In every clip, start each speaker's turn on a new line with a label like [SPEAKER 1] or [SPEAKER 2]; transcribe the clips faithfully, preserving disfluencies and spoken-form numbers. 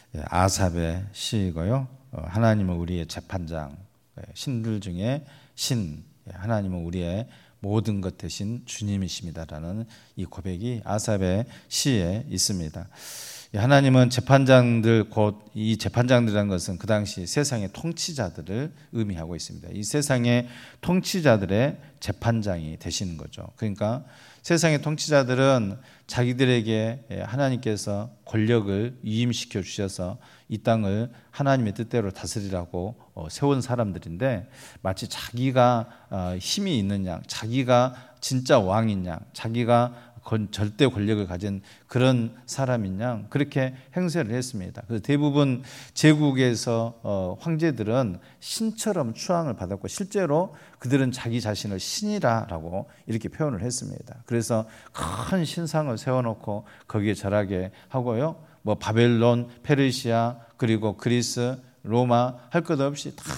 [SPEAKER 1] 아삽의 시이고요. 하나님은 우리의 재판장, 신들 중에 신, 하나님은 우리의 모든 것 대신 주님이십니다라는 이 고백이 아삽의 시에 있습니다. 하나님은 재판장들, 곧 이 재판장들이라는 것은 그 당시 세상의 통치자들을 의미하고 있습니다. 이 세상의 통치자들의 재판장이 되시는 거죠. 그러니까 세상의 통치자들은 자기들에게 하나님께서 권력을 위임시켜 주셔서 이 땅을 하나님의 뜻대로 다스리라고 세운 사람들인데, 마치 자기가 힘이 있는 양, 자기가 진짜 왕인 양, 자기가 절대 권력을 가진 그런 사람인 양 그렇게 행세를 했습니다. 그래서 대부분 제국에서 황제들은 신처럼 추앙을 받았고, 실제로 그들은 자기 자신을 신이라라고 이렇게 표현을 했습니다. 그래서 큰 신상을 세워놓고 거기에 절하게 하고요, 뭐 바벨론, 페르시아, 그리고 그리스, 로마 할 것 없이 다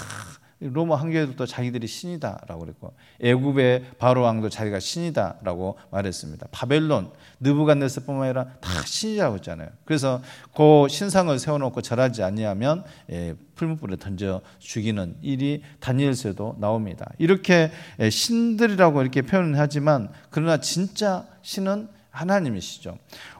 [SPEAKER 1] 로마 황제들도 자기들이 신이다라고 그랬고, 애굽의 바로 왕도 자기가 신이다라고 말했습니다. 바벨론, 느부갓네살뿐만 아니라 다 신이라고 했잖아요. 그래서 그 신상을 세워놓고 절하지 아니하면 풀무불에 던져 죽이는 일이 다니엘서에도 나옵니다. 이렇게 신들이라고 이렇게 표현하지만, 그러나 진짜 신은 하나님이시죠.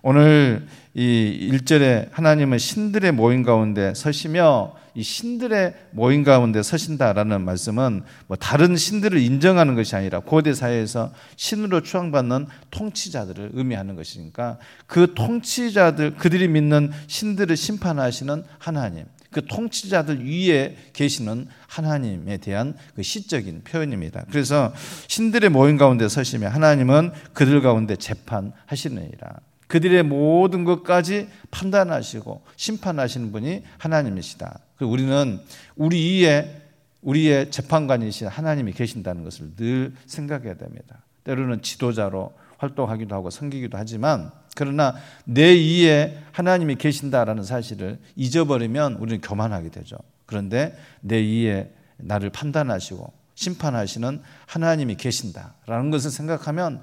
[SPEAKER 1] 오늘 이 일 절에 하나님은 신들의 모임 가운데 서시며, 이 신들의 모임 가운데 서신다라는 말씀은 뭐 다른 신들을 인정하는 것이 아니라 고대 사회에서 신으로 추앙받는 통치자들을 의미하는 것이니까, 그 통치자들, 그들이 믿는 신들을 심판하시는 하나님, 그 통치자들 위에 계시는 하나님에 대한 그 시적인 표현입니다. 그래서 신들의 모임 가운데 서시며 하나님은 그들 가운데 재판하시느니라. 그들의 모든 것까지 판단하시고 심판하시는 분이 하나님이시다. 우리는 우리 위에 우리의 재판관이신 하나님이 계신다는 것을 늘 생각해야 됩니다. 때로는 지도자로 활동하기도 하고 섬기기도 하지만, 그러나 내 위에 하나님이 계신다라는 사실을 잊어버리면 우리는 교만하게 되죠. 그런데 내 위에 나를 판단하시고 심판하시는 하나님이 계신다라는 것을 생각하면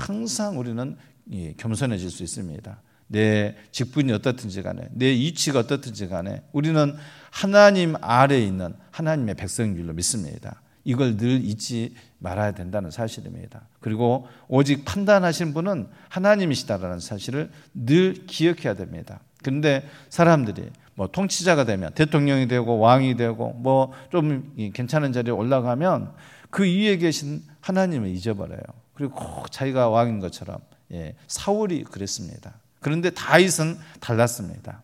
[SPEAKER 1] 항상 우리는 겸손해질 수 있습니다. 내 직분이 어떻든지 간에, 내 위치가 어떻든지 간에 우리는 하나님 아래에 있는 하나님의 백성인 줄로 믿습니다. 이걸 늘 잊지 말아야 된다는 사실입니다. 그리고 오직 판단하신 분은 하나님이시다라는 사실을 늘 기억해야 됩니다. 그런데 사람들이 뭐 통치자가 되면, 대통령이 되고 왕이 되고 뭐 좀 괜찮은 자리에 올라가면 그 위에 계신 하나님을 잊어버려요. 그리고 꼭 자기가 왕인 것처럼. 예, 사울이 그랬습니다. 그런데 다윗은 달랐습니다.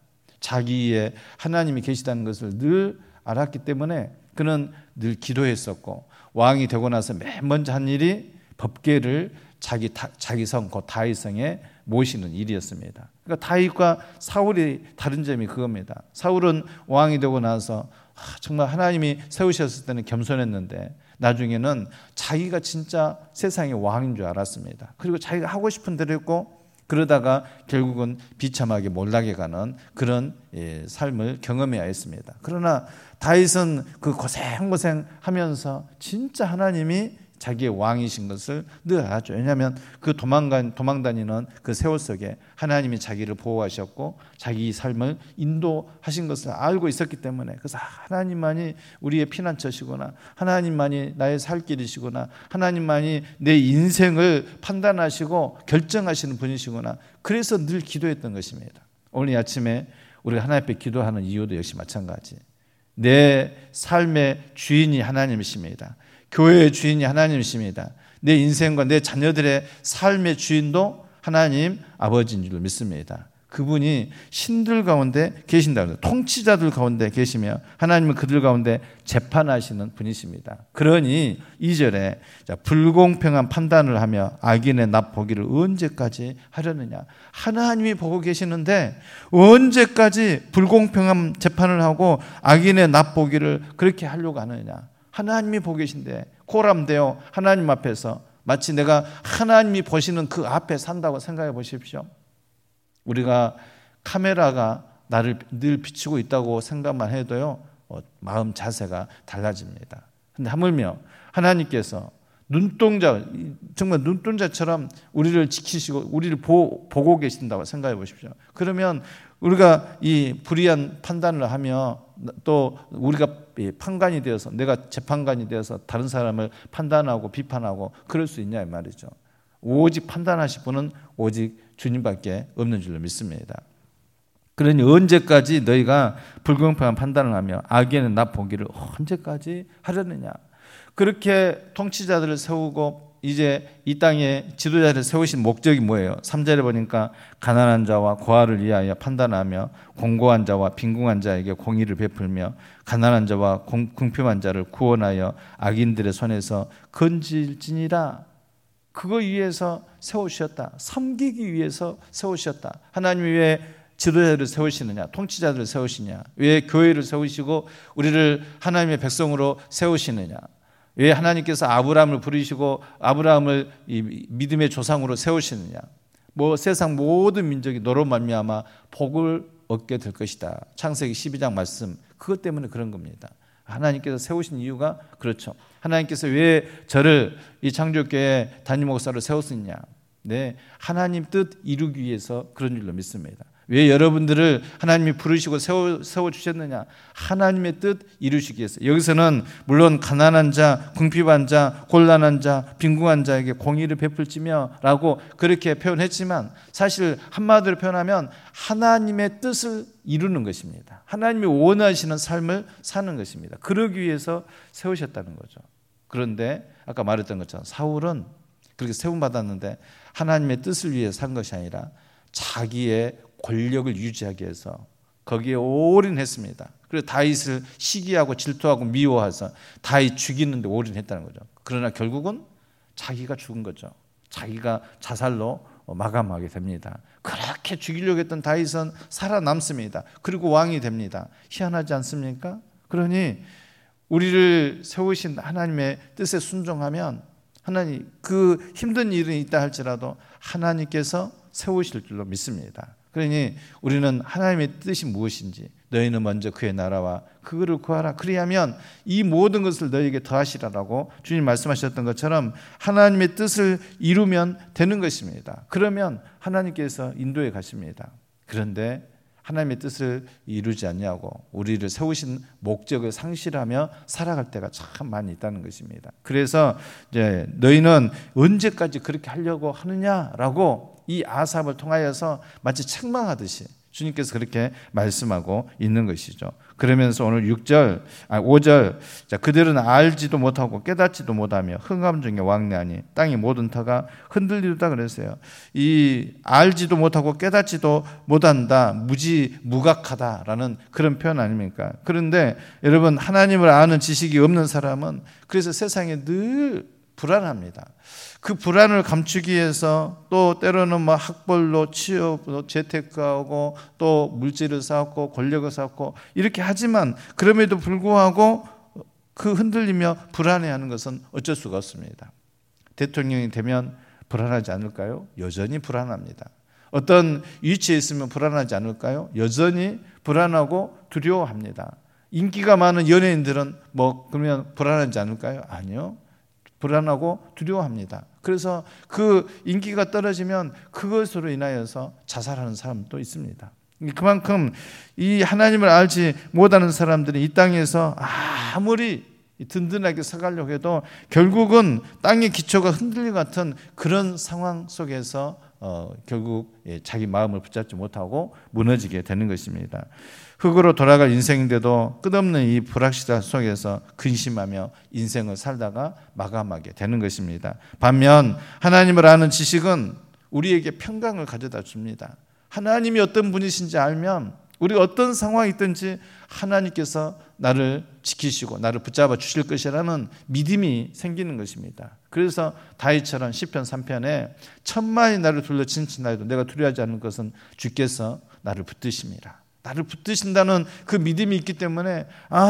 [SPEAKER 1] 자기의 하나님이 계시다는 것을 늘 알았기 때문에 그는 늘 기도했었고, 왕이 되고 나서 맨 먼저 한 일이 법궤를 자기, 자기 성, 곧 다윗 성에 모시는 일이었습니다. 그러니까 다윗과 사울이 다른 점이 그겁니다. 사울은 왕이 되고 나서 정말 하나님이 세우셨을 때는 겸손했는데, 나중에는 자기가 진짜 세상의 왕인 줄 알았습니다. 그리고 자기가 하고 싶은 대로 했고, 그러다가 결국은 비참하게 몰락해 가는 그런 삶을 경험해야 했습니다. 그러나 다윗은 그 고생고생 하면서 진짜 하나님이 자기의 왕이신 것을 늘 알았죠. 왜냐하면 그 도망간, 도망다니는 그 세월 속에 하나님이 자기를 보호하셨고 자기 삶을 인도하신 것을 알고 있었기 때문에, 그래서 하나님만이 우리의 피난처시구나, 하나님만이 나의 살 길이시구나, 하나님만이 내 인생을 판단하시고 결정하시는 분이시구나, 그래서 늘 기도했던 것입니다. 오늘 아침에 우리가 하나님 앞에 기도하는 이유도 역시 마찬가지. 내 삶의 주인이 하나님이십니다. 교회의 주인이 하나님이십니다. 내 인생과 내 자녀들의 삶의 주인도 하나님 아버지인 줄 믿습니다. 그분이 신들 가운데 계신다. 통치자들 가운데 계시며 하나님은 그들 가운데 재판하시는 분이십니다. 그러니 이 절에 불공평한 판단을 하며 악인의 납 보기를 언제까지 하려느냐. 하나님이 보고 계시는데 언제까지 불공평한 재판을 하고 악인의 납 보기를 그렇게 하려고 하느냐. 하나님이 보고 계신데 코람되어 하나님 앞에서 마치 내가 하나님이 보시는 그 앞에 산다고 생각해 보십시오. 우리가 카메라가 나를 늘 비추고 있다고 생각만 해도요, 어, 마음 자세가 달라집니다. 그런데 하물며 하나님께서 눈동자, 정말 눈동자처럼 우리를 지키시고 우리를 보, 보고 계신다고 생각해 보십시오. 그러면 우리가 이 불의한 판단을 하며 또 우리가 판관이 되어서, 내가 재판관이 되어서 다른 사람을 판단하고 비판하고 그럴 수 있냐 이 말이죠. 오직 판단하실 분은 오직 주님밖에 없는 줄로 믿습니다. 그러니 언제까지 너희가 불공평한 판단을 하며 악에는 나 보기를 언제까지 하려느냐. 그렇게 통치자들을 세우고 이제 이 땅에 지도자를 세우신 목적이 뭐예요? 삼 절에 보니까 가난한 자와 고아를 위하여 판단하며 공고한 자와 빈궁한 자에게 공의를 베풀며 가난한 자와 공, 궁핍한 자를 구원하여 악인들의 손에서 건질지니라. 그거 위해서 세우셨다. 섬기기 위해서 세우셨다. 하나님이 왜 지도자들을 세우시느냐? 통치자들을 세우시냐? 왜 교회를 세우시고 우리를 하나님의 백성으로 세우시느냐? 왜 하나님께서 아브라함을 부르시고 아브라함을 이 믿음의 조상으로 세우시느냐? 뭐 세상 모든 민족이 너로 말미암아 복을 얻게 될 것이다. 창세기 십이 장 말씀, 그것 때문에 그런 겁니다. 하나님께서 세우신 이유가 그렇죠. 하나님께서 왜 저를 이 창조교회 담임 목사로 세웠느냐? 네, 하나님 뜻 이루기 위해서 그런 줄로 믿습니다. 왜 여러분들을 하나님이 부르시고 세워, 세워주셨느냐? 하나님의 뜻 이루시기 위해서. 여기서는 물론 가난한 자, 궁핍한 자, 곤란한 자, 빈궁한 자에게 공의를 베풀지며 라고 그렇게 표현했지만 사실 한마디로 표현하면 하나님의 뜻을 이루는 것입니다. 하나님이 원하시는 삶을 사는 것입니다. 그러기 위해서 세우셨다는 거죠. 그런데 아까 말했던 것처럼 사울은 그렇게 세움받았는데 하나님의 뜻을 위해 산 것이 아니라 자기의 권력을 유지하기 위해서 거기에 올인했습니다. 그래서 다윗을 시기하고 질투하고 미워해서 다윗 죽이는데 올인했다는 거죠. 그러나 결국은 자기가 죽은 거죠. 자기가 자살로 마감하게 됩니다. 그렇게 죽이려고 했던 다윗은 살아남습니다. 그리고 왕이 됩니다. 희한하지 않습니까? 그러니 우리를 세우신 하나님의 뜻에 순종하면 하나님, 그 힘든 일이 있다 할지라도 하나님께서 세우실 줄로 믿습니다. 그러니 우리는 하나님의 뜻이 무엇인지, 너희는 먼저 그의 나라와 그거를 구하라. 그리하면 이 모든 것을 너희에게 더하시라라고 주님 말씀하셨던 것처럼 하나님의 뜻을 이루면 되는 것입니다. 그러면 하나님께서 인도해 가십니다. 그런데 하나님의 뜻을 이루지 않냐고 우리를 세우신 목적을 상실하며 살아갈 때가 참 많이 있다는 것입니다. 그래서 이제 너희는 언제까지 그렇게 하려고 하느냐라고 이 아삽을 통하여서 마치 책망하듯이 주님께서 그렇게 말씀하고 있는 것이죠. 그러면서 오늘 육 절, 아 오 절, 자 그들은 알지도 못하고 깨닫지도 못하며 흥함 중에 왕래하니 땅의 모든 터가 흔들리다 그랬어요. 이 알지도 못하고 깨닫지도 못한다, 무지 무각하다라는 그런 표현 아닙니까? 그런데 여러분, 하나님을 아는 지식이 없는 사람은 그래서 세상에 늘 불안합니다. 그 불안을 감추기 위해서 또 때로는 뭐 학벌로 취업, 재테크하고 또 물질을 쌓고 권력을 쌓고 이렇게 하지만 그럼에도 불구하고 그 흔들리며 불안해하는 것은 어쩔 수가 없습니다. 대통령이 되면 불안하지 않을까요? 여전히 불안합니다. 어떤 위치에 있으면 불안하지 않을까요? 여전히 불안하고 두려워합니다. 인기가 많은 연예인들은 뭐 그러면 불안하지 않을까요? 아니요. 불안하고 두려워합니다. 그래서 그 인기가 떨어지면 그것으로 인하여서 자살하는 사람도 있습니다. 그만큼 이 하나님을 알지 못하는 사람들이 이 땅에서 아무리 든든하게 서가려고 해도 결국은 땅의 기초가 흔들릴 것 같은 그런 상황 속에서 어, 결국 자기 마음을 붙잡지 못하고 무너지게 되는 것입니다. 흙으로 돌아갈 인생인데도 끝없는 이 불확실함 속에서 근심하며 인생을 살다가 마감하게 되는 것입니다. 반면 하나님을 아는 지식은 우리에게 평강을 가져다 줍니다. 하나님이 어떤 분이신지 알면 우리가 어떤 상황이 있든지 하나님께서 나를 지키시고 나를 붙잡아 주실 것이라는 믿음이 생기는 것입니다. 그래서 다윗처럼 시편 삼 편에 천만이 나를 둘러 진친하여도 내가 두려워하지 않는 것은 주께서 나를 붙드심이라. 나를 붙드신다는 그 믿음이 있기 때문에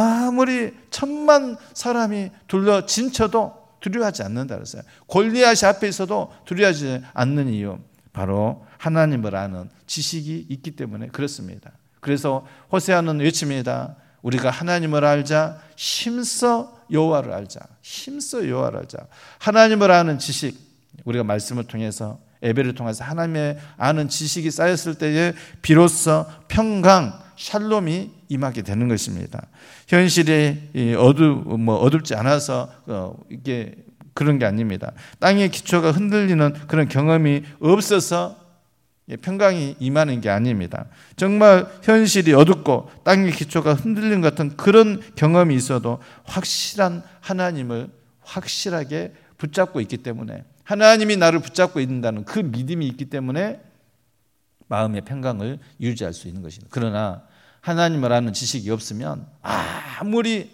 [SPEAKER 1] 아무리 천만 사람이 둘러 진쳐도 두려워하지 않는다 그랬어요. 골리앗이 앞에 있어도 두려워하지 않는 이유, 바로 하나님을 아는 지식이 있기 때문에 그렇습니다. 그래서 호세아는 외칩니다. 우리가 하나님을 알자 힘써 여호와를 알자. 힘써 여호와를 알자. 하나님을 아는 지식, 우리가 말씀을 통해서 예배를 통해서 하나님의 아는 지식이 쌓였을 때에 비로소 평강, 샬롬이 임하게 되는 것입니다. 현실이 어두 뭐 어둡지 않아서 어, 이게 그런 게 아닙니다. 땅의 기초가 흔들리는 그런 경험이 없어서 평강이 임하는 게 아닙니다. 정말 현실이 어둡고 땅의 기초가 흔들리는 같은 그런 경험이 있어도 확실한 하나님을 확실하게 붙잡고 있기 때문에, 하나님이 나를 붙잡고 있는다는 그 믿음이 있기 때문에 마음의 평강을 유지할 수 있는 것입니다. 그러나 하나님을 아는 지식이 없으면 아무리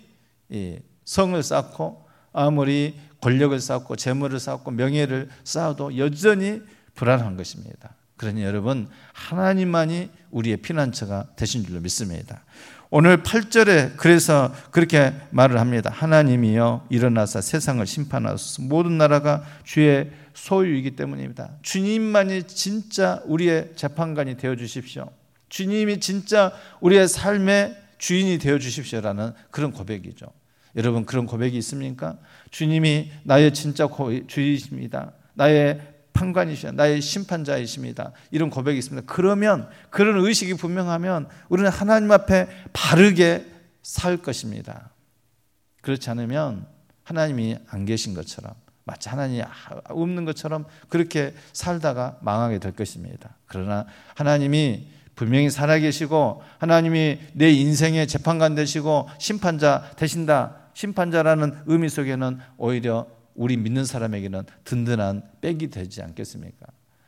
[SPEAKER 1] 성을 쌓고 아무리 권력을 쌓고 재물을 쌓고 명예를 쌓아도 여전히 불안한 것입니다. 그러니 여러분, 하나님만이 우리의 피난처가 되신 줄로 믿습니다. 오늘 팔 절에 그래서 그렇게 말을 합니다. 하나님이여 일어나사 세상을 심판하소서. 모든 나라가 주의 소유이기 때문입니다. 주님만이 진짜 우리의 재판관이 되어 주십시오. 주님이 진짜 우리의 삶의 주인이 되어 주십시오라는 그런 고백이죠. 여러분, 그런 고백이 있습니까? 주님이 나의 진짜 주인이십니다. 나의 판관이시다. 나의 심판자이십니다. 이런 고백이 있습니다. 그러면, 그런 의식이 분명하면 우리는 하나님 앞에 바르게 살 것입니다. 그렇지 않으면 하나님이 안 계신 것처럼, 마치 하나님이 없는 것처럼 그렇게 살다가 망하게 될 것입니다. 그러나 하나님이 분명히 살아계시고 하나님이 내 인생의 재판관 되시고 심판자 되신다. 심판자라는 의미 속에는 오히려 우리 믿는 사람에게는 든든한 백이 되지 않겠습니까?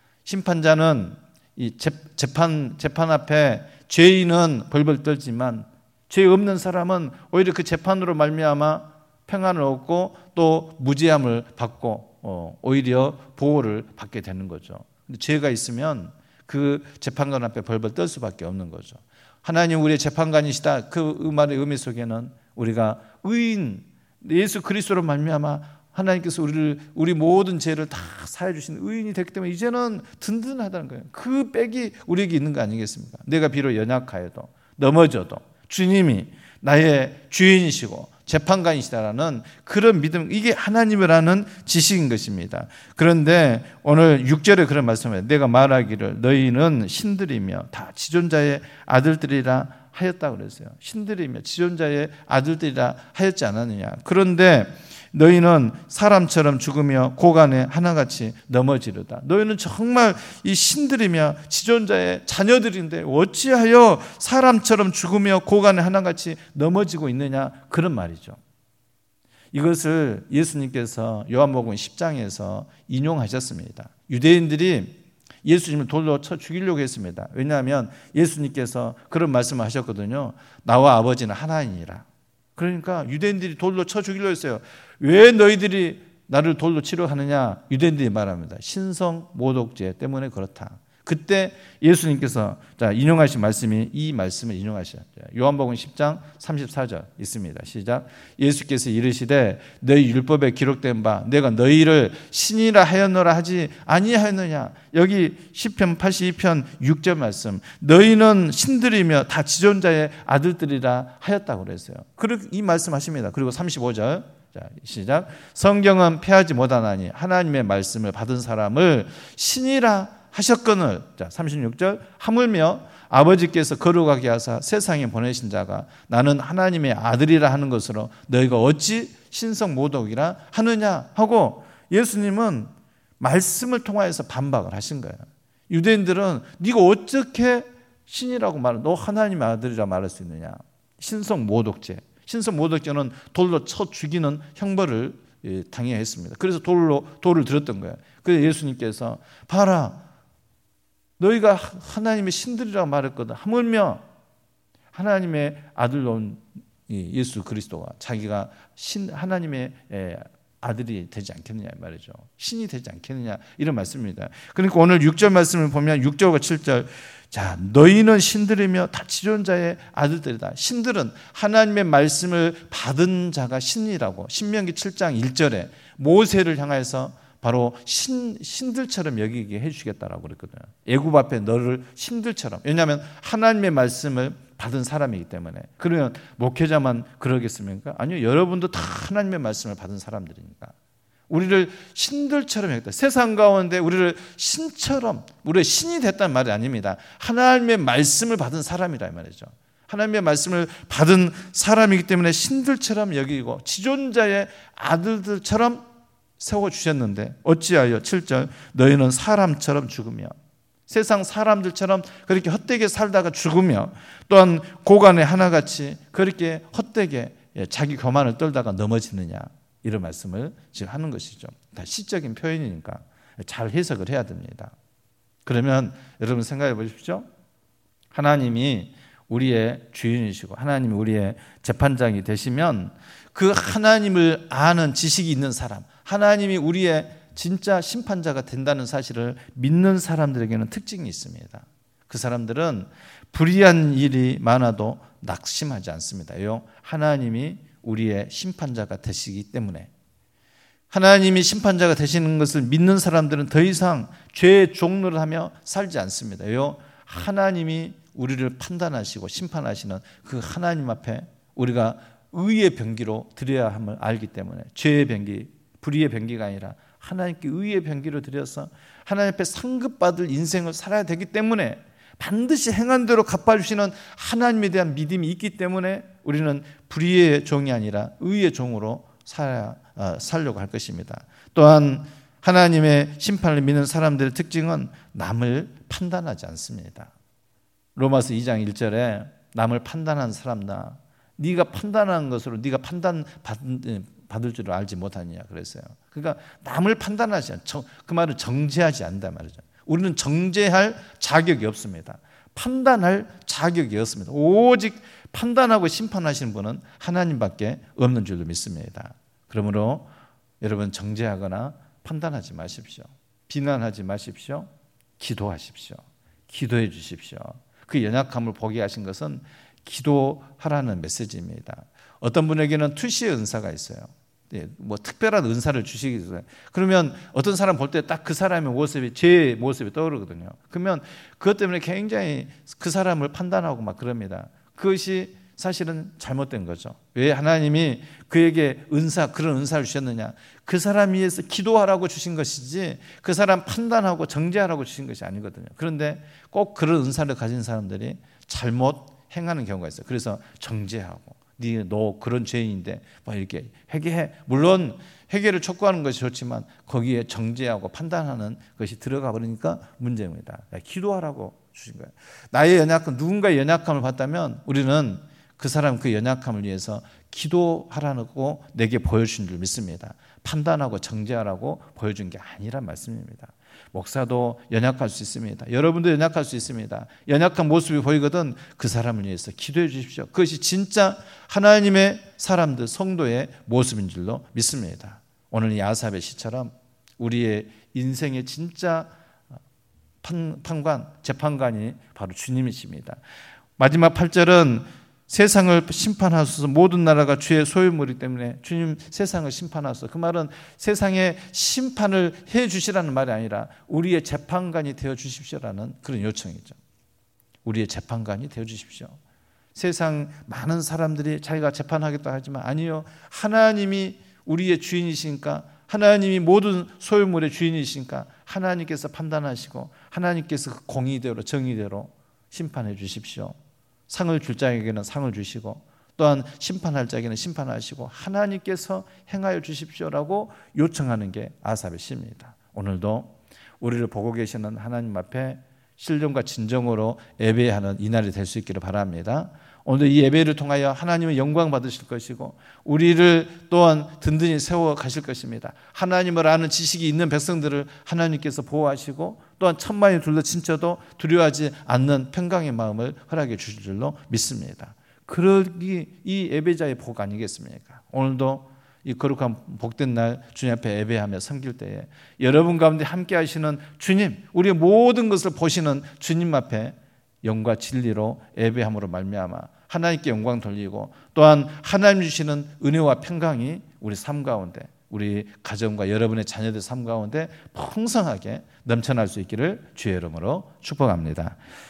[SPEAKER 1] 심판자는 이 재판, 재판 앞에 죄인은 벌벌 떨지만 죄 없는 사람은 오히려 그 재판으로 말미암아 평안을 얻고 또 무죄함을 받고 어, 오히려 보호를 받게 되는 거죠. 근데 죄가 있으면 그 재판관 앞에 벌벌 떨 수밖에 없는 거죠. 하나님 우리의 재판관이시다. 그 말의 의미 속에는 우리가 의인 예수 그리스도로 말미암아 하나님께서 우리를 우리 모든 죄를 다 사해 주신 의인이 됐기 때문에 이제는 든든하다는 거예요. 그 백이 우리에게 있는 거 아니겠습니까? 내가 비록 연약하여도 넘어져도 주님이 나의 주인이시고 재판관이시다라는 그런 믿음, 이게 하나님을 아는 지식인 것입니다. 그런데 오늘 육 절에 그런 말씀을 해요. 내가 말하기를 너희는 신들이며 다 지존자의 아들들이라 하였다고 그랬어요. 신들이며 지존자의 아들들이라 하였지 않았느냐. 그런데 너희는 사람처럼 죽으며 고간에 하나같이 넘어지르다. 너희는 정말 이 신들이며 지존자의 자녀들인데 어찌하여 사람처럼 죽으며 고간에 하나같이 넘어지고 있느냐, 그런 말이죠. 이것을 예수님께서 요한복음 십 장에서 인용하셨습니다. 유대인들이 예수님을 돌로 쳐 죽이려고 했습니다. 왜냐하면 예수님께서 그런 말씀을 하셨거든요. 나와 아버지는 하나이니라. 그러니까 유대인들이 돌로 쳐 죽이려고 했어요. 왜 너희들이 나를 돌로 치려 하느냐? 유대인들이 말합니다. 신성 모독죄 때문에 그렇다. 그때 예수님께서 자 인용하신 말씀이 이 말씀을 인용하셨죠. 요한복음 십 장 삼십사 절 있습니다. 시작. 예수께서 이르시되 너희 율법에 기록된 바 내가 너희를 신이라 하였노라 하지 아니하였느냐. 여기 시편 팔십이 편 육 절 말씀. 너희는 신들이며 다 지존자의 아들들이라 하였다고 그랬어요. 그리고 이 말씀하십니다. 그리고 삼십오 절. 자, 시작. 성경은 패하지 못하나니 하나님의 말씀을 받은 사람을 신이라 하셨거늘. 자, 삼십육 절. 하물며 아버지께서 거룩하게 하사 세상에 보내신 자가 나는 하나님의 아들이라 하는 것으로 너희가 어찌 신성 모독이라 하느냐 하고 예수님은 말씀을 통하여서 반박을 하신 거예요. 유대인들은 네가 어떻게 신이라고 말해? 너 하나님의 아들이라 말할 수 있느냐? 신성 모독죄. 신성 모독죄는 돌로 쳐 죽이는 형벌을 당해야 했습니다. 그래서 돌로 돌을 들었던 거예요. 그래서 예수님께서 봐라. 너희가 하나님의 신들이라고 말했거든. 하물며 하나님의 아들로 온 예수 그리스도가 자기가 신 하나님의 아들이 되지 않겠느냐 말이죠. 신이 되지 않겠느냐 이런 말씀입니다. 그러니까 오늘 육 절 말씀을 보면 육 절과 칠 절. 자, 너희는 신들이며 다 지존자의 아들들이다. 신들은 하나님의 말씀을 받은 자가 신이라고 신명기 칠 장 일 절에 모세를 향해서 바로 신, 신들처럼 여기게 해주시겠다라고 그랬거든요. 애굽 앞에 너를 신들처럼. 왜냐하면 하나님의 말씀을 받은 사람이기 때문에. 그러면 목회자만 그러겠습니까? 아니요. 여러분도 다 하나님의 말씀을 받은 사람들이니까. 우리를 신들처럼 했다. 세상 가운데 우리를 신처럼, 우리의 신이 됐다는 말이 아닙니다. 하나님의 말씀을 받은 사람이라 이 말이죠. 하나님의 말씀을 받은 사람이기 때문에 신들처럼 여기고 지존자의 아들들처럼 세워주셨는데 어찌하여 칠 절 너희는 사람처럼 죽으며, 세상 사람들처럼 그렇게 헛되게 살다가 죽으며, 또한 고간에 하나같이 그렇게 헛되게 자기 교만을 떨다가 넘어지느냐, 이런 말씀을 지금 하는 것이죠. 다 시적인 표현이니까 잘 해석을 해야 됩니다. 그러면 여러분 생각해 보십시오. 하나님이 우리의 주인이시고 하나님이 우리의 재판장이 되시면 그 하나님을 아는 지식이 있는 사람, 하나님이 우리의 진짜 심판자가 된다는 사실을 믿는 사람들에게는 특징이 있습니다. 그 사람들은 불의한 일이 많아도 낙심하지 않습니다. 왜요? 하나님이 우리의 심판자가 되시기 때문에. 하나님이 심판자가 되시는 것을 믿는 사람들은 더 이상 죄의 종로를 하며 살지 않습니다. 왜요? 하나님이 우리를 판단하시고 심판하시는 그 하나님 앞에 우리가 의의 병기로 드려야 함을 알기 때문에, 죄의 병기, 불의의 병기가 아니라 하나님께 의의 병기로 드려서 하나님 앞에 상급받을 인생을 살아야 되기 때문에, 반드시 행한 대로 갚아주시는 하나님에 대한 믿음이 있기 때문에 우리는 불의의 종이 아니라 의의 종으로 살아야, 어, 살려고 할 것입니다. 또한 하나님의 심판을 믿는 사람들의 특징은 남을 판단하지 않습니다. 로마서 이 장 일 절에 남을 판단하는 사람다, 네가 판단하는 것으로 네가 판단 받을 줄 알지 못하느냐 그랬어요. 그러니까 남을 판단하지 않, 그 말은 정죄하지 않는다 말이죠. 우리는 정죄할 자격이 없습니다. 판단할 자격이 없습니다. 오직 판단하고 심판하시는 분은 하나님밖에 없는 줄로 믿습니다. 그러므로 여러분 정죄하거나 판단하지 마십시오. 비난하지 마십시오. 기도하십시오. 기도해 주십시오. 그 연약함을 보게 하신 것은 기도하라는 메시지입니다. 어떤 분에게는 투시의 은사가 있어요. 예, 뭐 특별한 은사를 주시기 위해서. 그러면 어떤 사람 볼 때 딱 그 사람의 모습이 제 모습이 떠오르거든요. 그러면 그것 때문에 굉장히 그 사람을 판단하고 막 그럽니다. 그것이 사실은 잘못된 거죠. 왜 하나님이 그에게 은사, 그런 은사를 주셨느냐? 그 사람 위해서 기도하라고 주신 것이지 그 사람 판단하고 정죄하라고 주신 것이 아니거든요. 그런데 꼭 그런 은사를 가진 사람들이 잘못 행하는 경우가 있어요. 그래서 정죄하고 네, 너 그런 죄인인데 막 이렇게 회개해. 물론 회개를 촉구하는 것이 좋지만 거기에 정죄하고 판단하는 것이 들어가 버리니까 문제입니다. 기도하라고 주신 거예요. 나의 연약함, 누군가의 연약함을 봤다면 우리는 그 사람 그 연약함을 위해서 기도하라고 내게 보여준 줄 믿습니다. 판단하고 정죄하라고 보여준 게 아니란 말씀입니다. 목사도 연약할 수 있습니다. 여러분도 연약할 수 있습니다. 연약한 모습이 보이거든 그 사람을 위해서 기도해 주십시오. 그것이 진짜 하나님의 사람들, 성도의 모습인 줄로 믿습니다. 오늘 이 아삽의 시처럼 우리의 인생의 진짜 판, 판관, 재판관이 바로 주님이십니다. 마지막 팔 절은 세상을 심판하소서, 모든 나라가 주의 소유물이기 때문에 주님 세상을 심판하소서. 그 말은 세상에 심판을 해 주시라는 말이 아니라 우리의 재판관이 되어 주십시오라는 그런 요청이죠. 우리의 재판관이 되어 주십시오. 세상 많은 사람들이 자기가 재판하겠다 하지만 아니요, 하나님이 우리의 주인이시니까, 하나님이 모든 소유물의 주인이시니까 하나님께서 판단하시고 하나님께서 공의대로 정의대로 심판해 주십시오. 상을 줄 자에게는 상을 주시고 또한 심판할 자에게는 심판하시고 하나님께서 행하여 주십시오라고 요청하는 게 아삽의 시입니다. 오늘도 우리를 보고 계시는 하나님 앞에 신령과 진정으로 예배하는 이날이 될 수 있기를 바랍니다. 오늘 이 예배를 통하여 하나님의 영광 받으실 것이고 우리를 또한 든든히 세워 가실 것입니다. 하나님을 아는 지식이 있는 백성들을 하나님께서 보호하시고 또한 천만이 둘러친쳐도 두려워하지 않는 평강의 마음을 허락해 주실 줄로 믿습니다. 그러기 이 예배자의 복 아니겠습니까? 오늘도 이 거룩한 복된 날 주님 앞에 예배하며 섬길 때에 여러분 가운데 함께 하시는 주님, 우리의 모든 것을 보시는 주님 앞에 영과 진리로 예배함으로 말미암아 하나님께 영광 돌리고 또한 하나님 주시는 은혜와 평강이 우리 삶 가운데, 우리 가정과 여러분의 자녀들 삶 가운데 풍성하게 넘쳐날 수 있기를 주의 이름으로 축복합니다.